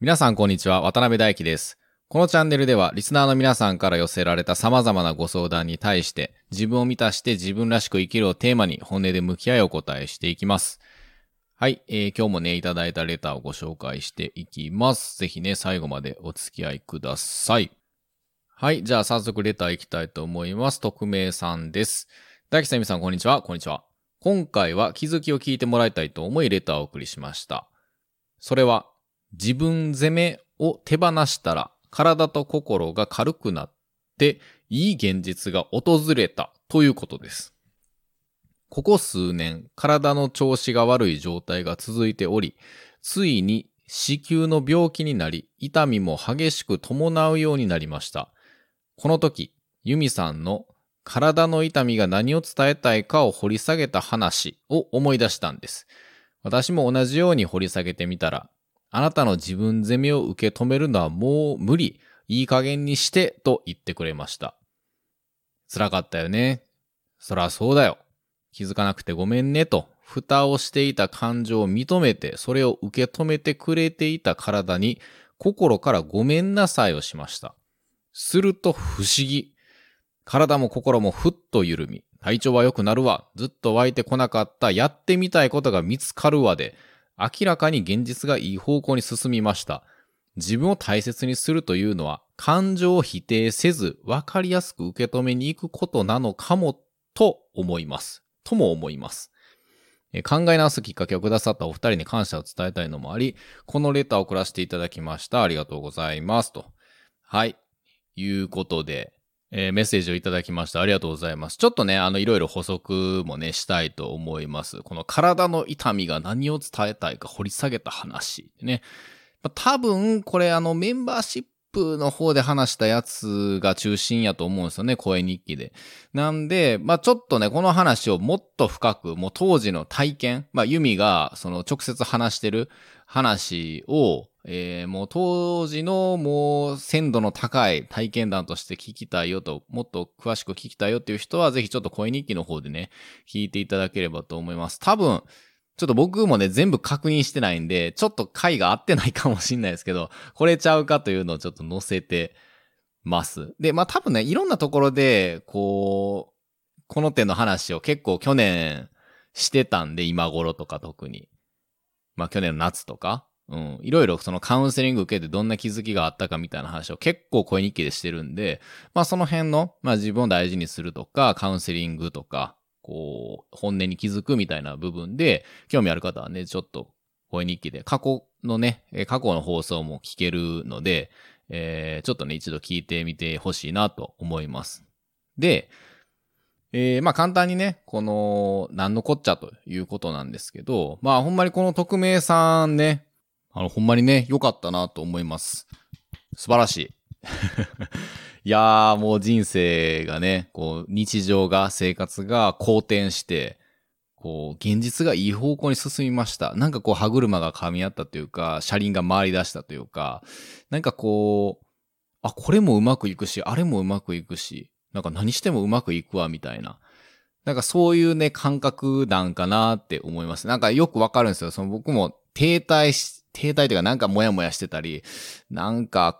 皆さんこんにちは、渡辺大輝です。このチャンネルではリスナーの皆さんから寄せられた様々なご相談に対して自分を満たして自分らしく生きるをテーマに本音で向き合いお答えしていきます。はい、今日もねいただいたレターをご紹介していきます。ぜひね最後までお付き合いください。はい、じゃあ早速レターいきたいと思います。匿名さんです。大輝さん、みさんこんにちは。こんにちは。今回は気づきを聞いてもらいたいと思いレターをお送りしました。それは自分責めを手放したら体と心が軽くなっていい現実が訪れたということです。ここ数年体の調子が悪い状態が続いており、ついに子宮の病気になり痛みも激しく伴うようになりました。この時、ユミさんの体の痛みが何を伝えたいかを掘り下げた話を思い出したんです。私も同じように掘り下げてみたら、あなたの自分責めを受け止めるのはもう無理。いい加減にしてと言ってくれました。辛かったよね。そらそうだよ。気づかなくてごめんねと、蓋をしていた感情を認めて、それを受け止めてくれていた体に、心からごめんなさいをしました。すると不思議。体も心もふっと緩み、体調は良くなるわ。ずっと湧いてこなかったやってみたいことが見つかるわで、明らかに現実がいい方向に進みました。自分を大切にするというのは、感情を否定せず、わかりやすく受け止めに行くことなのかも、と思います。とも思います。考え直すきっかけをくださったお二人に感謝を伝えたいのもあり、このレターを送らせていただきました。ありがとうございます。と。はい。いうことで、メッセージをいただきました。ありがとうございます。ちょっとね、いろいろ補足もね、したいと思います。この体の痛みが何を伝えたいか掘り下げた話。ね。多分、これメンバーシップの方で話したやつが中心やと思うんですよね、声日記で。なんで、ちょっとね、この話をもっと深く、もう当時の体験、ユミがその直接話してる話を、もう当時のもう鮮度の高い体験談として聞きたいよと、もっと詳しく聞きたいよっていう人は、ぜひちょっと声日記の方でね、聞いていただければと思います。多分、ちょっと僕もね、全部確認してないんで、ちょっと回が合ってないかもしんないですけど、これちゃうかというのをちょっと載せてます。で、多分ね、いろんなところで、この手の話を結構去年してたんで、今頃とか特に。去年の夏とか。いろいろそのカウンセリング受けてどんな気づきがあったかみたいな話を結構声日記でしてるんで、その辺の、自分を大事にするとか、カウンセリングとか、本音に気づくみたいな部分で、興味ある方はね、ちょっと声日記で、過去の放送も聞けるので、ちょっとね、一度聞いてみてほしいなと思います。で、簡単にね、何のこっちゃということなんですけど、ほんまにこの匿名さんね、ほんまにね、良かったなと思います。素晴らしい。いやー、もう人生がね、日常が、生活が好転して、現実がいい方向に進みました。なんか歯車が噛み合ったというか、車輪が回り出したというか、なんかこれもうまくいくし、あれもうまくいくし、なんか何してもうまくいくわ、みたいな。なんかそういうね、感覚なんかなって思います。なんかよくわかるんですよ。僕も停滞というかなんかモヤモヤしてたり、なんか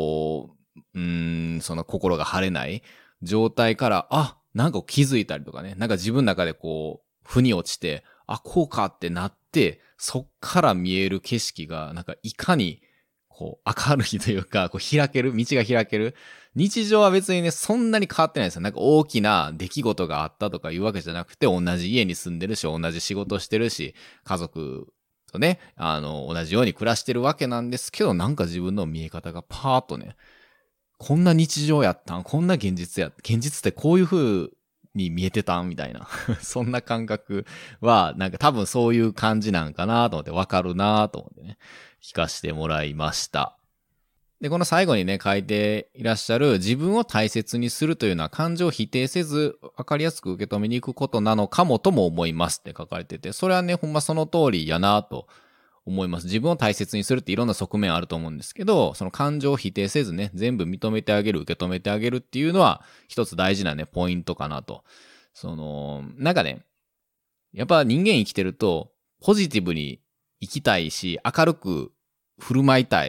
その心が晴れない状態から、なんか気づいたりとかね、なんか自分の中で腑に落ちて、こうかってなって、そっから見える景色が、なんかいかに、明るいというか、道が開ける。日常は別にね、そんなに変わってないですよ。なんか大きな出来事があったとかいうわけじゃなくて、同じ家に住んでるし、同じ仕事してるし、家族とね、同じように暮らしてるわけなんですけど、なんか自分の見え方がパーッとね、こんな日常やったん？こんな現実ってこういう風に見えてたんみたいな。そんな感覚は、なんか多分そういう感じなんかなと思って、わかるなと思ってね、聞かせてもらいました。で、この最後にね、書いていらっしゃる自分を大切にするというのは感情を否定せず、わかりやすく受け止めに行くことなのかもとも思いますって書かれてて、それはね、ほんまその通りやなと思います。自分を大切にするっていろんな側面あると思うんですけど、その感情を否定せずね、全部認めてあげる、受け止めてあげるっていうのは、一つ大事なね、ポイントかなと。なんかね、やっぱ人間生きてると、ポジティブに生きたいし、明るく振る舞いたい。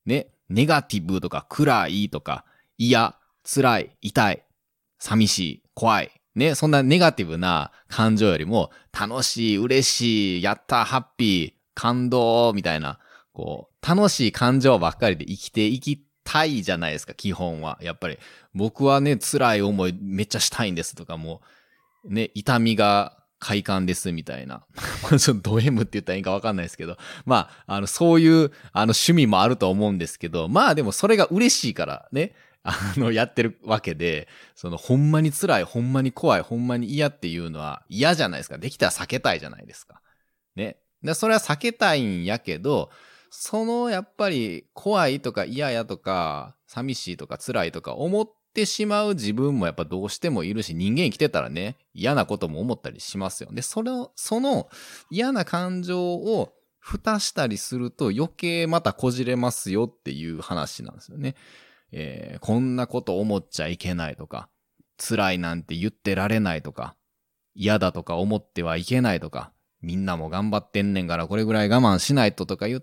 ね、ネガティブとか暗いとか嫌、辛い、痛い、寂しい、怖い。ね、そんなネガティブな感情よりも楽しい、嬉しい、やった、ハッピー、感動みたいな、こう、楽しい感情ばっかりで生きていきたいじゃないですか、基本は。やっぱり僕はね、辛い思いめっちゃしたいんですとかもう、ね、痛みが快感ですみたいな。ちょっとド M って言ったらいいかわかんないですけど、まあ、そういう趣味もあると思うんですけど、まあでもそれが嬉しいからね、やってるわけで、ほんまに辛い、ほんまに怖い、ほんまに嫌っていうのは嫌じゃないですか。できたら避けたいじゃないですか。ね。で、それは避けたいんやけど、やっぱり怖いとか嫌やとか、寂しいとか辛いとか思ってしまう自分もやっぱどうしてもいるし、人間生きてたらね、嫌なことも思ったりしますよ。で、その嫌な感情を蓋したりすると余計またこじれますよっていう話なんですよね。こんなこと思っちゃいけないとか、辛いなんて言ってられないとか、嫌だとか思ってはいけないとか、みんなも頑張ってんねんからこれぐらい我慢しないととか言って、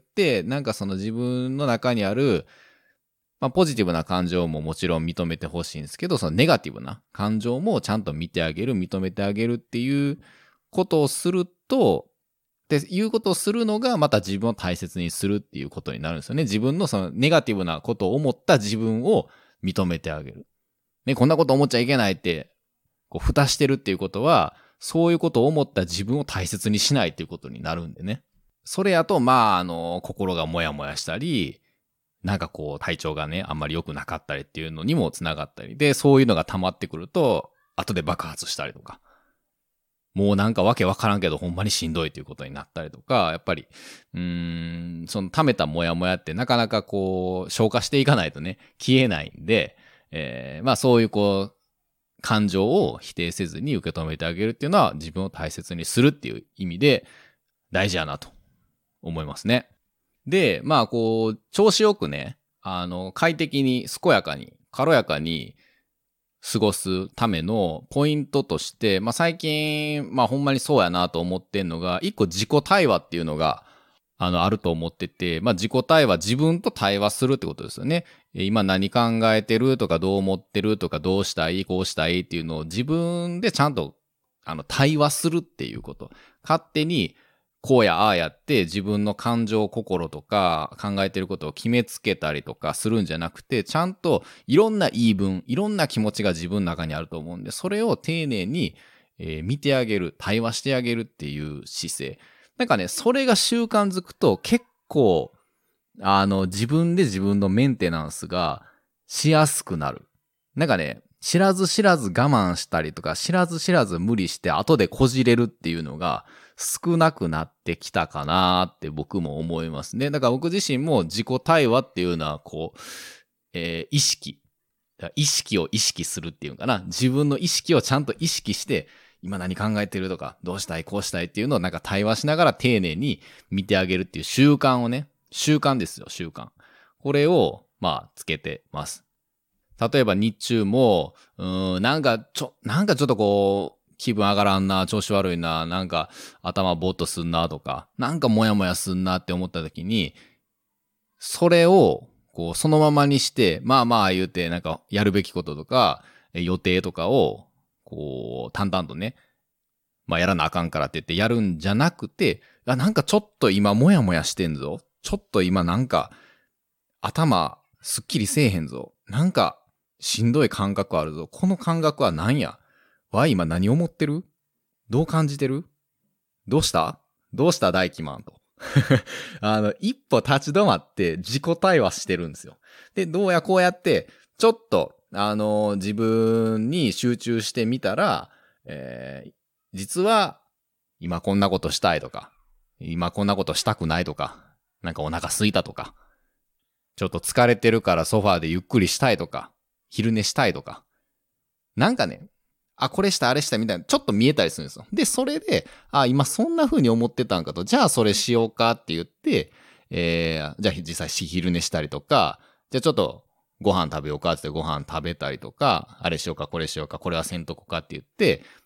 なんか自分の中にある、まあポジティブな感情ももちろん認めてほしいんですけど、ネガティブな感情もちゃんと見てあげる、認めてあげるっていうことをすると、っていうことをするのがまた自分を大切にするっていうことになるんですよね。自分のネガティブなことを思った自分を認めてあげる。ね、こんなこと思っちゃいけないって、蓋してるっていうことは、そういうことを思った自分を大切にしないっていうことになるんでね。それやと、心がもやもやしたり、なんか体調がね、あんまり良くなかったりっていうのにもつながったりで、そういうのが溜まってくると、後で爆発したりとか、もうなんかわけわからんけどほんまにしんどいということになったりとか、やっぱり、溜めたモヤモヤってなかなか消化していかないとね、消えないんで、そういう感情を否定せずに受け止めてあげるっていうのは自分を大切にするっていう意味で大事やなと思いますね。で、調子よくね、快適に健やかに、軽やかに、過ごすためのポイントとして、最近、ほんまにそうやなと思ってんのが、一個自己対話っていうのが、あると思ってて、自己対話、自分と対話するってことですよね。今何考えてるとか、どう思ってるとか、どうしたい、こうしたいっていうのを自分でちゃんと、対話するっていうこと。勝手に、こうやああやって自分の感情、心とか考えてることを決めつけたりとかするんじゃなくて、ちゃんといろんな言い分、いろんな気持ちが自分の中にあると思うんで、それを丁寧に、見てあげる、対話してあげるっていう姿勢。なんかね、それが習慣づくと結構、自分で自分のメンテナンスがしやすくなる。なんかね、知らず知らず我慢したりとか、知らず知らず無理して後でこじれるっていうのが少なくなってきたかなって僕も思いますね。だから僕自身も自己対話っていうのは意識を意識するっていうのかな。自分の意識をちゃんと意識して、今何考えてるとか、どうしたい、こうしたいっていうのをなんか対話しながら丁寧に見てあげるっていう習慣をね、習慣ですよ、習慣。これを、つけてます。例えば日中も、なんかちょっと気分上がらんな、調子悪いな、なんか頭ぼーっとすんなとか、なんかモヤモヤすんなって思った時に、それを、そのままにして、言うて、なんかやるべきこととか、予定とかを、淡々とね、やらなあかんからって言ってやるんじゃなくて、なんかちょっと今モヤモヤしてんぞ。ちょっと今なんか、頭、すっきりせえへんぞ。なんか、しんどい感覚あるぞ。この感覚は何や？今何思ってる？どう感じてる？どうした大輝マンと。一歩立ち止まって自己対話してるんですよ。で、どうやこうやって、ちょっと、自分に集中してみたら、実は、今こんなことしたいとか、今こんなことしたくないとか、なんかお腹空いたとか、ちょっと疲れてるからソファーでゆっくりしたいとか、昼寝したいとか、なんかね、これしたあれしたみたいな、ちょっと見えたりするんですよ。で、それで、今そんな風に思ってたんかと、じゃあそれしようかって言って、じゃあ実際昼寝したりとか、じゃあちょっとご飯食べようかってご飯食べたりとか、あれしようか、これしようか、これはせんとこかって言って、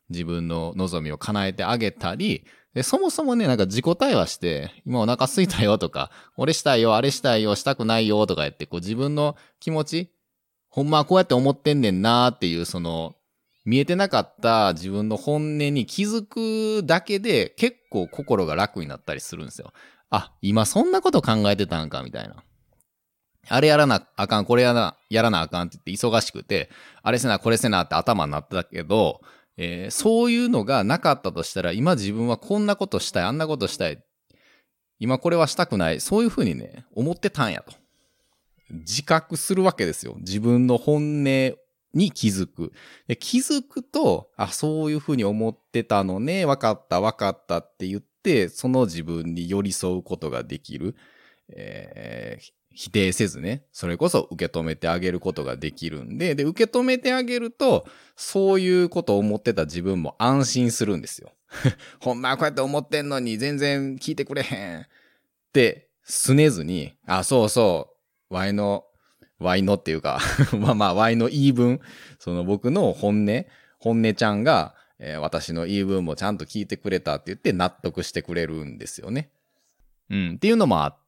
自分の望みを叶えてあげたり、で、そもそもね、なんか自己対話して、今お腹空いたよとか、俺したいよ、あれしたいよ、したくないよとか言って、こう自分の気持ち、ほんまはこうやって思ってんねんなーっていう、その、見えてなかった自分の本音に気づくだけで結構心が楽になったりするんですよ。あ、今そんなこと考えてたんかみたいな。あれやらなあかん、これやらなあかんって言って忙しくて、あれせな、これせなって頭になってたけど、そういうのがなかったとしたら、今自分はこんなことしたい、あんなことしたい、今これはしたくない、そういうふうにね、思ってたんやと。自覚するわけですよ。自分の本音に気づく。で気づくと、あ、そういうふうに思ってたのね、わかったって言って、その自分に寄り添うことができる。否定せずね、それこそ受け止めてあげることができるんで、で、受け止めてあげると、そういうことを思ってた自分も安心するんですよ。ほんまはこうやって思ってんのに全然聞いてくれへんってすねずに、あ、そうそう、ワイのっていうかワイの言い分、その僕の本音ちゃんが、私の言い分もちゃんと聞いてくれたって言って納得してくれるんですよね。っていうのもあって、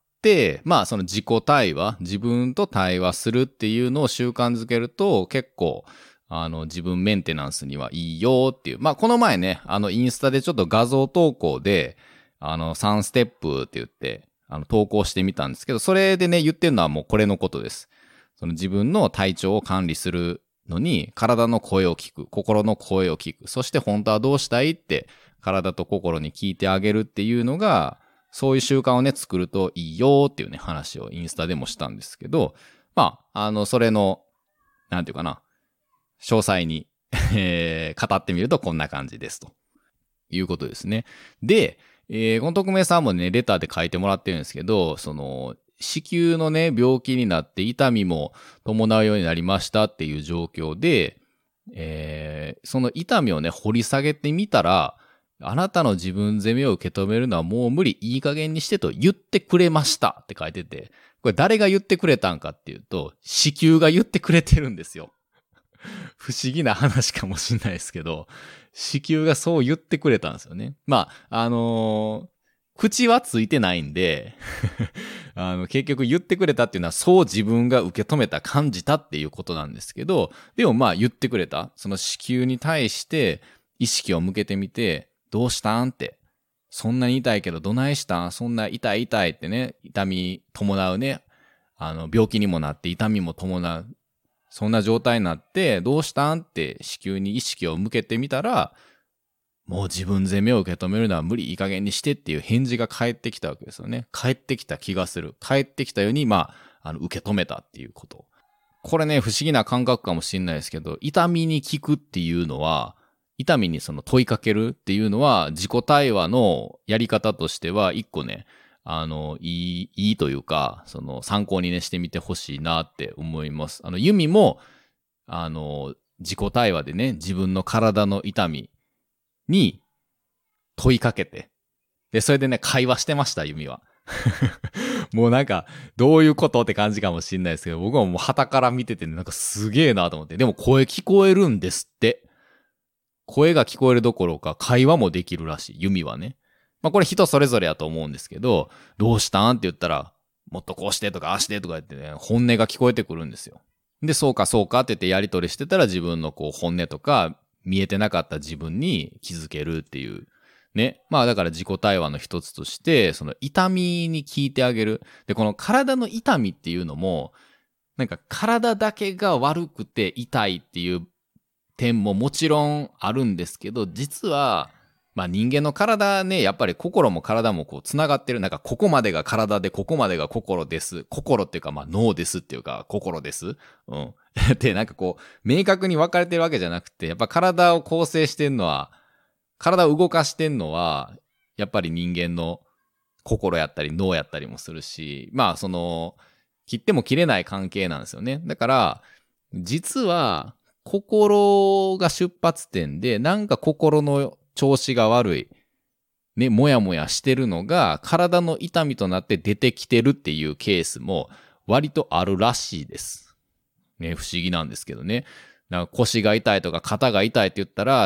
まあその自己対話、自分と対話するっていうのを習慣づけると結構自分メンテナンスにはいいよっていう。まあこの前ね、インスタでちょっと画像投稿で、3ステップって言って、投稿してみたんですけど、それでね、言ってるのはもうこれのことです。その自分の体調を管理するのに、体の声を聞く、心の声を聞く、そして本当はどうしたいって、体と心に聞いてあげるっていうのが、そういう習慣をね、作るといいよっていうね、話をインスタでもしたんですけど、まあ、それの、なんていうかな、詳細に語ってみるとこんな感じですということですね。で、この匿名さんもね、レターで書いてもらってるんですけど、その、子宮のね、病気になって痛みも伴うようになりましたっていう状況で、その痛みをね、掘り下げてみたら、あなたの自分責めを受け止めるのはもう無理、いい加減にしてと言ってくれましたって書いてて、これ誰が言ってくれたんかっていうと、子宮が言ってくれてるんですよ。不思議な話かもしれないですけど、子宮がそう言ってくれたんですよね。まあ、口はついてないんで結局言ってくれたっていうのはそう自分が受け止めた、感じたっていうことなんですけど、でもまあ言ってくれた。その子宮に対して意識を向けてみて、どうしたんって。そんなに痛いけどどないしたん、そんな痛いってね、痛み伴うね、病気にもなって痛みも伴う。そんな状態になって、どうしたんって子宮に意識を向けてみたら、もう自分責めを受け止めるのは無理、いい加減にしてっていう返事が返ってきたわけですよね。返ってきた気がする。返ってきたように、まあ、受け止めたっていうこと。これね、不思議な感覚かもしれないですけど、痛みに聞くっていうのは、痛みにその問いかけるっていうのは、自己対話のやり方としては、一個ね、いいというか、その参考にね、してみてほしいなって思います。ユミも、自己対話でね、自分の体の痛みに問いかけて、で、それでね、会話してました、ユミは。もうなんか、どういうことって感じかもしんないですけど、僕はもう旗から見ててね、なんかすげえなと思って。でも声聞こえるんですって。声が聞こえるどころか、会話もできるらしい、ユミはね。まあこれ人それぞれやと思うんですけど、どうしたんって言ったら、もっとこうしてとかああしてとか言ってね、本音が聞こえてくるんですよ。で、そうかって言ってやり取りしてたら自分のこう本音とか見えてなかった自分に気づけるっていう。ね。まあだから自己対話の一つとして、その痛みに聞いてあげる。で、この体の痛みっていうのも、なんか体だけが悪くて痛いっていう点ももちろんあるんですけど、実は、まあ人間の体ね、やっぱり心も体もこう繋がってる。なんかここまでが体でここまでが心です。心っていうかまあ脳ですっていうか心です。うん。で、なんかこう、明確に分かれてるわけじゃなくて、やっぱ体を構成してんのは、体を動かしてんのは、やっぱり人間の心やったり脳やったりもするし、まあその、切っても切れない関係なんですよね。だから、実は、心が出発点で、なんか心の調子が悪い、ね、もやもやしてるのが、体の痛みとなって出てきてるっていうケースも、割とあるらしいです。ね、不思議なんですけどね。なんか腰が痛いとか肩が痛いって言ったら、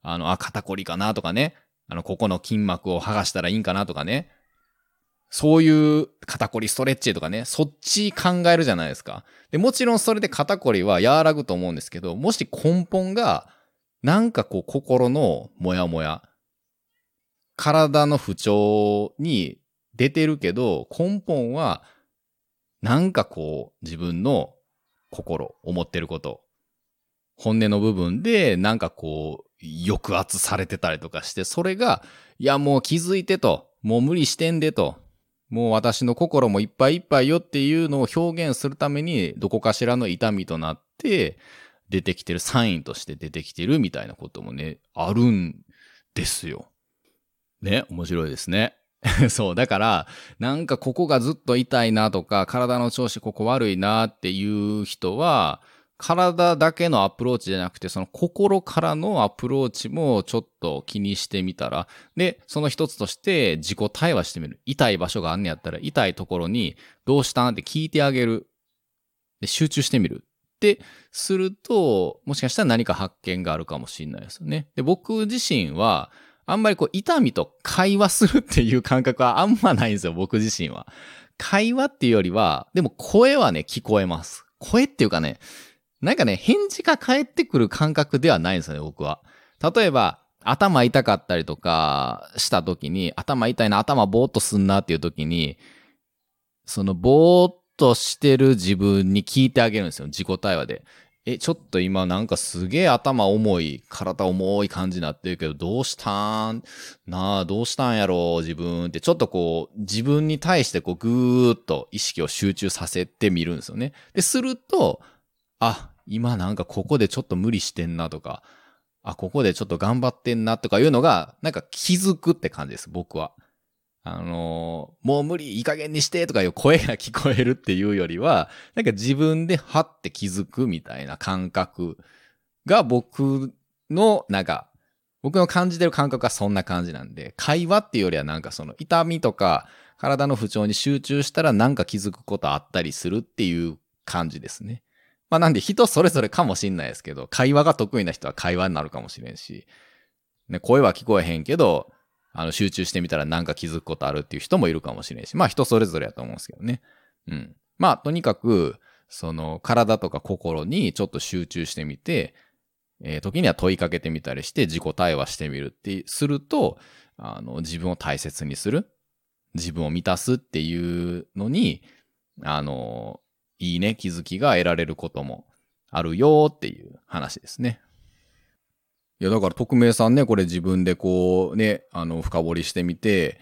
肩こりかなとかね、ここの筋膜を剥がしたらいいんかなとかね、そういう肩こりストレッチとかね、そっち考えるじゃないですか。で、もちろんそれで肩こりは和らぐと思うんですけど、もし根本が、なんかこう心のモヤモヤ、体の不調に出てるけど、根本は、なんかこう自分の心、思ってること、本音の部分でなんかこう抑圧されてたりとかして、それが、いやもう気づいてと、もう無理してんでと、もう私の心もいっぱいいっぱいよっていうのを表現するために、どこかしらの痛みとなって出てきてる、サインとして出てきてるみたいなこともね、あるんですよ。ね、面白いですね。そう、だから、なんかここがずっと痛いなとか、体の調子ここ悪いなっていう人は、体だけのアプローチじゃなくて、その心からのアプローチもちょっと気にしてみたら、で、その一つとして自己対話してみる。痛い場所があんねやったら、痛いところにどうしたんって聞いてあげる。で、集中してみる。ってすると、もしかしたら何か発見があるかもしれないですよね。で、僕自身は、あんまりこう、痛みと会話するっていう感覚はあんまないんですよ、僕自身は。会話っていうよりは、でも声はね、聞こえます。声っていうかね、なんかね、返事が返ってくる感覚ではないんですよね、僕は。例えば、頭痛かったりとかした時に、頭痛いな、頭ぼーっとすんなっていう時に、そのぼーっとしてる自分に聞いてあげるんですよ、自己対話で。ちょっと今なんかすげえ頭重い、体重い感じになってるけど、どうしたんなあ、どうしたんやろう、自分って、ちょっとこう、自分に対してこう、ぐーっと意識を集中させてみるんですよね。で、すると、あ、今なんかここでちょっと無理してんなとか、ここでちょっと頑張ってんなとかいうのが、なんか気づくって感じです、僕は。もう無理、いい加減にしてとかいう声が聞こえるっていうよりは、なんか自分ではって気づくみたいな感覚が僕の感じてる感覚はそんな感じなんで、会話っていうよりはなんかその痛みとか体の不調に集中したらなんか気づくことあったりするっていう感じですね。まあなんで人それぞれかもしんないですけど、会話が得意な人は会話になるかもしれんし、ね、声は聞こえへんけど、集中してみたらなんか気づくことあるっていう人もいるかもしれんし、まあ人それぞれやと思うんですけどね。うん。まあとにかく、その体とか心にちょっと集中してみて、時には問いかけてみたりして自己対話してみるってすると、自分を大切にする、自分を満たすっていうのに、いいね、気づきが得られることもあるよっていう話ですね。いや、だから匿名さんね、これ自分でこうね、深掘りしてみて、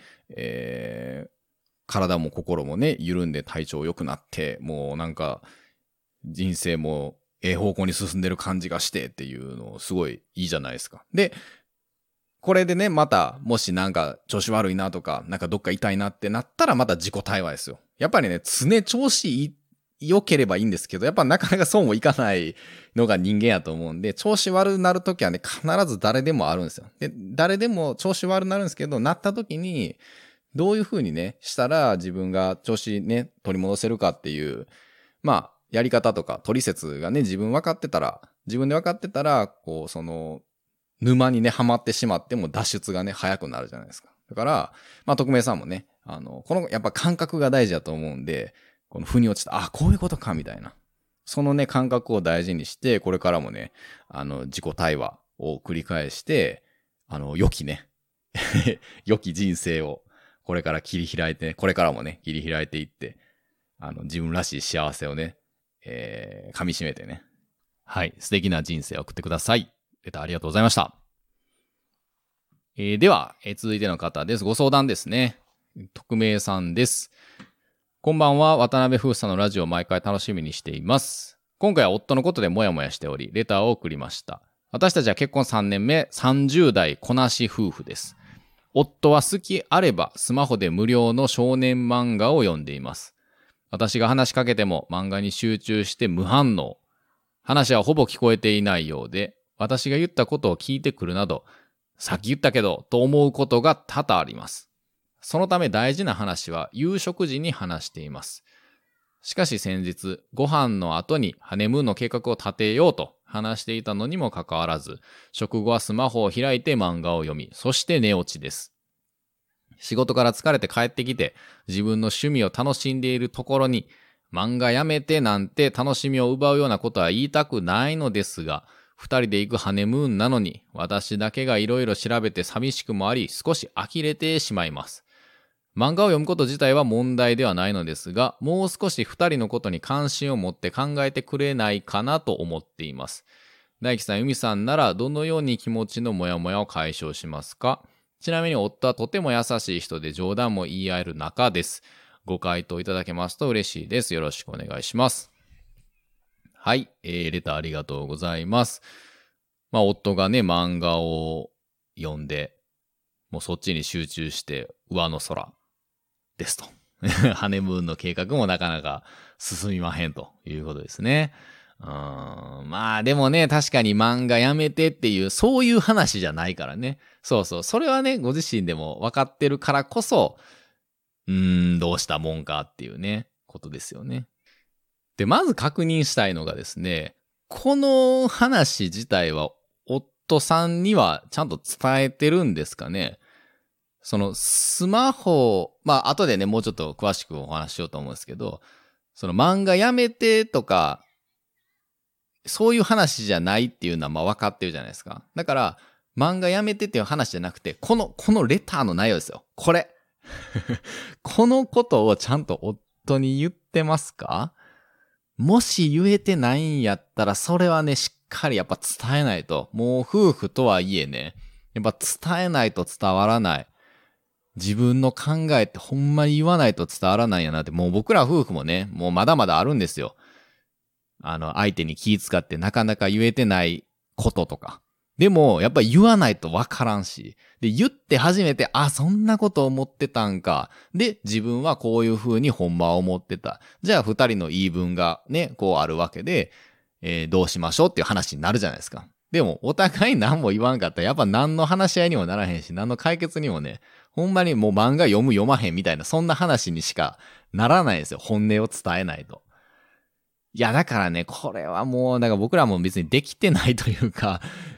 体も心もね、緩んで体調良くなって、もうなんか、人生も方向に進んでる感じがしてっていうのすごいいいじゃないですか。で、これでね、また、もしなんか調子悪いなとか、なんかどっか痛いなってなったらまた自己対話ですよ。やっぱりね、常調子良ければいいんですけど、やっぱなかなかそうもいかないのが人間やと思うんで、調子悪くなるときはね、必ず誰でもあるんですよ。で、誰でも調子悪くなるんですけど、なったときに、どういう風にね、したら自分が調子ね、取り戻せるかっていう、まあ、やり方とか、取説がね、自分で分かってたら、こう、その、沼にね、はまってしまっても脱出がね、早くなるじゃないですか。だから、まあ、匿名さんもね、この、やっぱ感覚が大事だと思うんで、この腑に落ちた、こういうことか、みたいな。そのね、感覚を大事にして、これからもね、自己対話を繰り返して、良きね、良き人生を、これから切り開いて、これからもね、切り開いていって、自分らしい幸せをね、噛み締めてね、はい、素敵な人生を送ってください。レターありがとうございました。では、続いての方です。ご相談ですね。匿名さんです。こんばんは。渡辺風さんのラジオを毎回楽しみにしています。今回は夫のことでモヤモヤしており、レターを送りました。私たちは結婚3年目、30代こなし夫婦です。夫は好きあればスマホで無料の少年漫画を読んでいます。私が話しかけても漫画に集中して無反応。話はほぼ聞こえていないようで、私が言ったことを聞いてくるなど、さっき言ったけどと思うことが多々あります。そのため大事な話は夕食時に話しています。しかし先日、ご飯の後にハネムーンの計画を立てようと話していたのにもかかわらず、食後はスマホを開いて漫画を読み、そして寝落ちです。仕事から疲れて帰ってきて、自分の趣味を楽しんでいるところに、漫画やめてなんて楽しみを奪うようなことは言いたくないのですが、二人で行くハネムーンなのに、私だけがいろいろ調べて寂しくもあり、少し呆れてしまいます。漫画を読むこと自体は問題ではないのですが、もう少し二人のことに関心を持って考えてくれないかなと思っています。大樹さん、由美さんならどのように気持ちのモヤモヤを解消しますか？ちなみに夫はとても優しい人で冗談も言い合える仲です。ご回答いただけますと嬉しいです。よろしくお願いします。はい、レターありがとうございます。夫がね、漫画を読んで、もうそっちに集中して上の空ですと。ハネムーンの計画もなかなか進みまへんということですね。でもね、確かに漫画やめてっていう、そういう話じゃないからね。そうそう。それはね、ご自身でも分かってるからこそ、どうしたもんかっていうね、ことですよね。で、まず確認したいのがですね、この話自体は夫さんにはちゃんと伝えてるんですかね。そのスマホ、後でね、もうちょっと詳しくお話ししようと思うんですけど、その漫画やめてとか、そういう話じゃないっていうのは分かってるじゃないですか。だから、漫画やめてっていう話じゃなくて、このレターの内容ですよ。これ。このことをちゃんと夫に言ってますか？もし言えてないんやったら、それはね、しっかりやっぱ伝えないと。もう夫婦とはいえね、やっぱ伝えないと伝わらない。自分の考えってほんまに言わないと伝わらないんやなって、もう僕ら夫婦もね、もうまだまだあるんですよ。相手に気遣ってなかなか言えてないこととか。でも、やっぱり言わないとわからんし。で、言って初めて、そんなこと思ってたんか。で、自分はこういう風にほんまは思ってた。じゃあ、二人の言い分がね、こうあるわけで、どうしましょうっていう話になるじゃないですか。でも、お互い何も言わんかったら、やっぱ何の話し合いにもならへんし、何の解決にもね、ほんまにもう漫画読む読まへんみたいな、そんな話にしかならないんですよ。本音を伝えないと。いや、だからね、これはもう、だから僕らも別にできてないというか、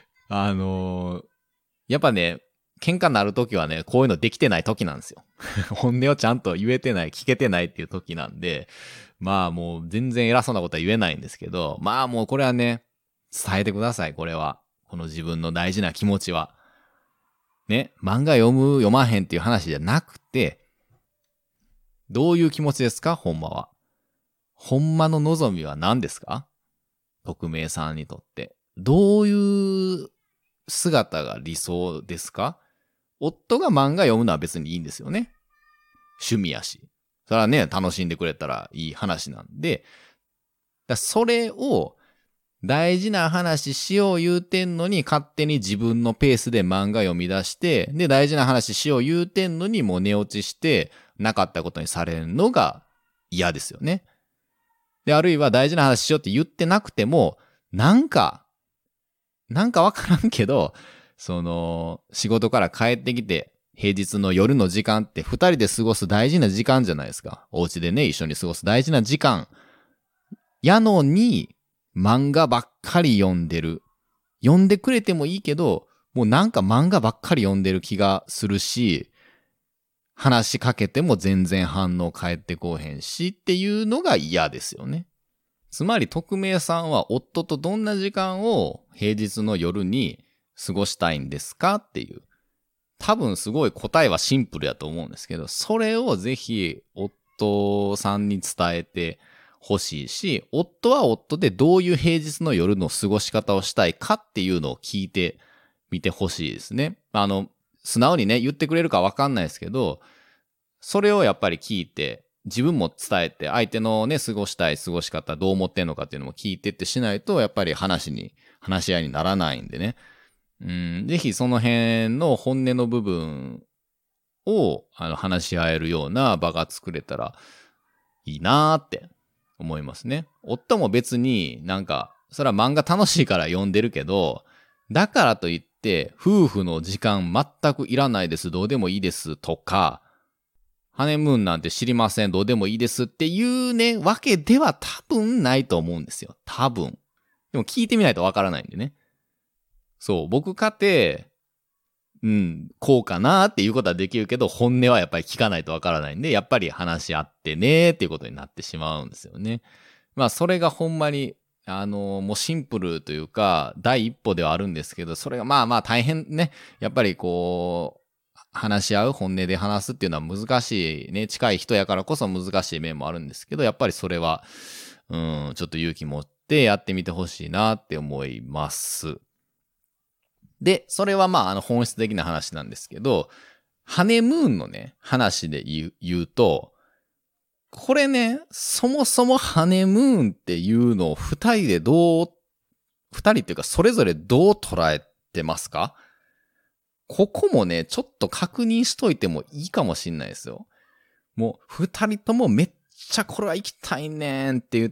やっぱね、喧嘩になるときはね、こういうのできてないときなんですよ。本音をちゃんと言えてない、聞けてないっていうときなんで、もう全然偉そうなことは言えないんですけど、もうこれはね、伝えてください、これは。この自分の大事な気持ちは。ね、漫画読む、読まへんっていう話じゃなくて、どういう気持ちですか、ほんまは。ほんまの望みは何ですか？匿名さんにとって。どういう姿が理想ですか？夫が漫画読むのは別にいいんですよね。趣味やし。それはね、楽しんでくれたらいい話なんで、それを大事な話しよう言うてんのに勝手に自分のペースで漫画読み出して、で、大事な話しよう言うてんのにもう寝落ちしてなかったことにされるのが嫌ですよね。で、あるいは大事な話しようって言ってなくても、なんかわからんけど、仕事から帰ってきて、平日の夜の時間って二人で過ごす大事な時間じゃないですか。お家でね、一緒に過ごす大事な時間。やのに、漫画ばっかり読んでる。読んでくれてもいいけど、もうなんか漫画ばっかり読んでる気がするし、話しかけても全然反応返ってこうへんしっていうのが嫌ですよね。つまり匿名さんは夫とどんな時間を平日の夜に過ごしたいんですかっていう。多分すごい答えはシンプルやと思うんですけど、それをぜひ夫さんに伝えてほしいし、夫は夫でどういう平日の夜の過ごし方をしたいかっていうのを聞いてみてほしいですね。素直にね、言ってくれるかわかんないですけど、それをやっぱり聞いて、自分も伝えて、相手のね、過ごしたい過ごし方、どう思ってんのかっていうのも聞いてってしないと、やっぱり話し合いにならないんでね。ぜひその辺の本音の部分を、話し合えるような場が作れたらいいなーって思いますね。夫も別になんか、それは漫画楽しいから読んでるけど、だからといって、夫婦の時間全くいらないです、どうでもいいですとか、ハネムーンなんて知りません、どうでもいいですっていうね、わけでは多分ないと思うんですよ。多分。 でも聞いてみないとわからないんでね。そう、僕かて、こうかなっていうことはできるけど、本音はやっぱり聞かないとわからないんで、やっぱり話し合ってねっていうことになってしまうんですよね。まあ、それがほんまに、もうシンプルというか、第一歩ではあるんですけど、それがまあまあ大変ね。やっぱりこう、話し合う、本音で話すっていうのは難しいね。近い人やからこそ難しい面もあるんですけど、やっぱりそれは、ちょっと勇気持ってやってみてほしいなって思います。で、それはまあ、本質的な話なんですけど、ハネムーンのね、話で言うと、これね、そもそもハネムーンっていうのを二人っていうかそれぞれどう捉えてますか？ここもね、ちょっと確認しといてもいいかもしんないですよ。もう二人ともめっちゃこれは行きたいねんって言って、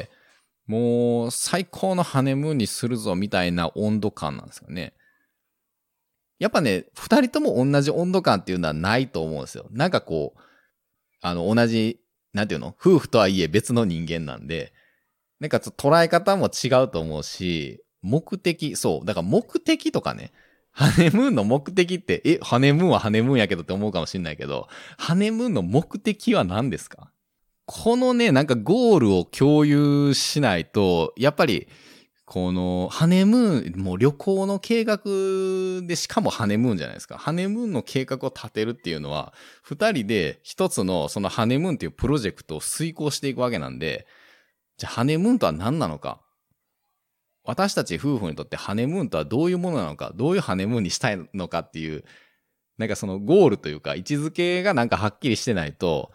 もう最高のハネムーンにするぞみたいな温度感なんですよね。やっぱね、二人とも同じ温度感っていうのはないと思うんですよ。なんかこう、同じ、なんていうの？夫婦とはいえ別の人間なんで、なんかちょっと捉え方も違うと思うし、だから目的とかね、ハネムーンの目的って、ハネムーンはハネムーンやけどって思うかもしんないけど、ハネムーンの目的は何ですか？このね、なんかゴールを共有しないと、やっぱり、このハネムーン、もう旅行の計画でしかもハネムーンじゃないですか。ハネムーンの計画を立てるっていうのは、二人で一つのそのハネムーンっていうプロジェクトを遂行していくわけなんで、じゃあハネムーンとは何なのか。私たち夫婦にとってハネムーンとはどういうものなのか、どういうハネムーンにしたいのかっていう、なんかそのゴールというか位置づけがなんかはっきりしてないと、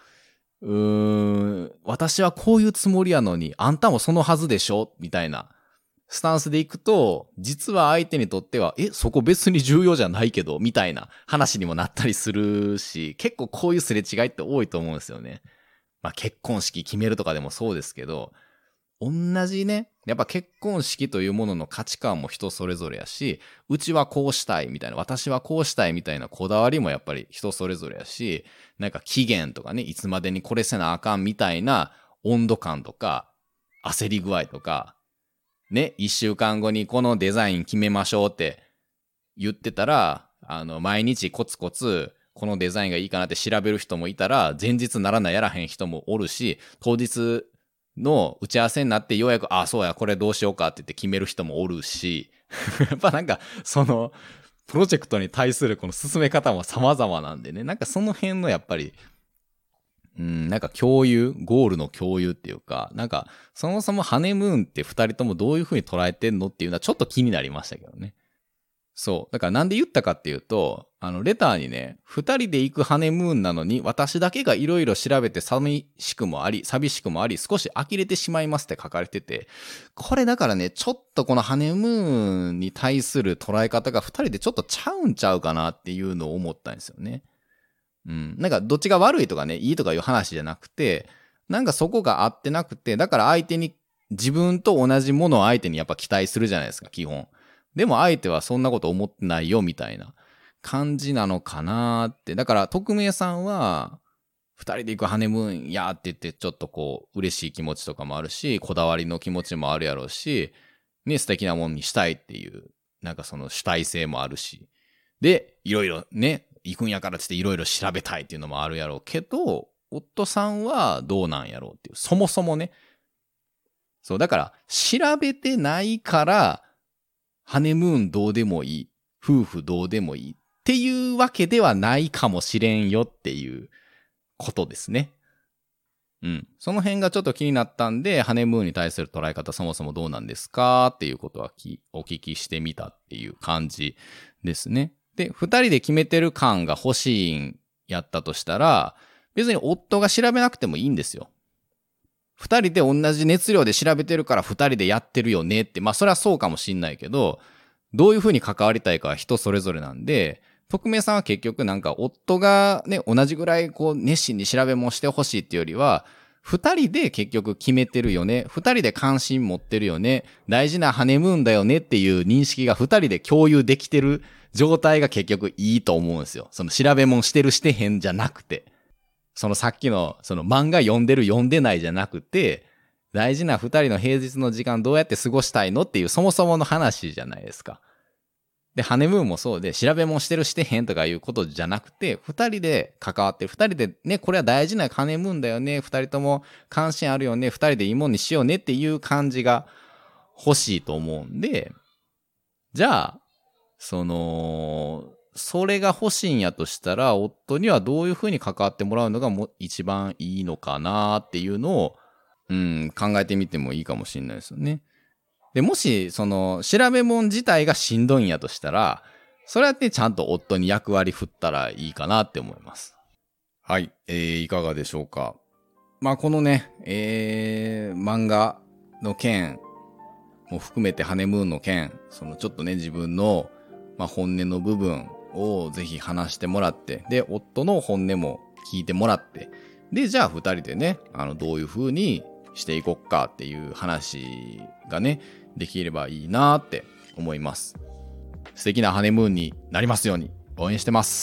私はこういうつもりやのに、あんたもそのはずでしょみたいなスタンスでいくと、実は相手にとっては、そこ別に重要じゃないけど、みたいな話にもなったりするし、結構こういうすれ違いって多いと思うんですよね。まあ結婚式決めるとかでもそうですけど、同じね、やっぱ結婚式というものの価値観も人それぞれやし、うちはこうしたいみたいな、私はこうしたいみたいなこだわりもやっぱり人それぞれやし、なんか期限とかね、いつまでにこれせなあかんみたいな温度感とか、焦り具合とか、ね、一週間後にこのデザイン決めましょうって言ってたら、毎日コツコツ、このデザインがいいかなって調べる人もいたら、前日ならないやらへん人もおるし、当日の打ち合わせになってようやく、そうや、これどうしようかって言って決める人もおるし、やっぱなんか、その、プロジェクトに対するこの進め方も様々なんでね、なんかその辺のやっぱり、なんかゴールの共有っていうか、なんか、そもそもハネムーンって二人ともどういう風に捉えてんのっていうのはちょっと気になりましたけどね。そう。だからなんで言ったかっていうと、レターにね、二人で行くハネムーンなのに、私だけがいろいろ調べて寂しくもあり、少し呆れてしまいますって書かれてて、これだからね、ちょっとこのハネムーンに対する捉え方が二人でちょっとちゃうんちゃうかなっていうのを思ったんですよね。なんかどっちが悪いとかね、いいとかいう話じゃなくて、なんかそこが合ってなくて、だから相手に、自分と同じものを相手にやっぱ期待するじゃないですか、基本。でも相手はそんなこと思ってないよ、みたいな感じなのかなって。だから、匿名さんは、二人で行くハネムーンやって言って、ちょっとこう、嬉しい気持ちとかもあるし、こだわりの気持ちもあるやろうし、ね、素敵なもんにしたいっていう、なんかその主体性もあるし。で、いろいろね、行くんやからっていろいろ調べたいっていうのもあるやろうけど、夫さんはどうなんやろうっていう、そもそもね。そう、だから、調べてないから、ハネムーンどうでもいい、夫婦どうでもいいっていうわけではないかもしれんよっていうことですね。その辺がちょっと気になったんで、ハネムーンに対する捉え方そもそもどうなんですかっていうことはお聞きしてみたっていう感じですね。で、二人で決めてる感が欲しいんやったとしたら、別に夫が調べなくてもいいんですよ。二人で同じ熱量で調べてるから二人でやってるよねって、まあそれはそうかもしんないけど、どういうふうに関わりたいかは人それぞれなんで、匿名さんは結局なんか夫がね、同じぐらいこう熱心に調べもしてほしいっていうよりは、二人で結局決めてるよね。二人で関心持ってるよね。大事なハネムーンだよねっていう認識が二人で共有できてる状態が結局いいと思うんですよ。その調べもんしてるしてへんじゃなくて。そのさっきのその漫画読んでる読んでないじゃなくて、 大事な二人の平日の時間どうやって過ごしたいのっていうそもそもの話じゃないですか。で、ハネムーンもそうで、調べもしてるしてへんとかいうことじゃなくて、二人で関わってる。二人でね、これは大事なハネムーンだよね。二人とも関心あるよね。二人でいいもんにしようねっていう感じが欲しいと思うんで、じゃあ、それが欲しいんやとしたら、夫にはどういうふうに関わってもらうのが一番いいのかなっていうのを、考えてみてもいいかもしれないですよね。で、もし、調べ物自体がしんどいんやとしたら、それやってちゃんと夫に役割振ったらいいかなって思います。はい。いかがでしょうか。まあ、このね、漫画の件も含めてハネムーンの件、ちょっとね、自分の、本音の部分をぜひ話してもらって、で、夫の本音も聞いてもらって、で、じゃあ二人でね、どういう風にしていこっかっていう話がね、できればいいなーって思います。素敵なハネムーンになりますように応援してます。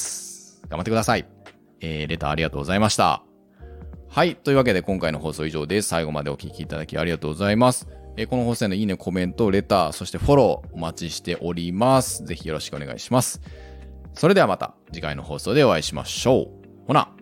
頑張ってください。レターありがとうございました。はい。というわけで今回の放送以上です。最後までお聞きいただきありがとうございます。この放送へのいいね、コメント、レター、そしてフォローお待ちしております。ぜひよろしくお願いします。それではまた次回の放送でお会いしましょう。ほな。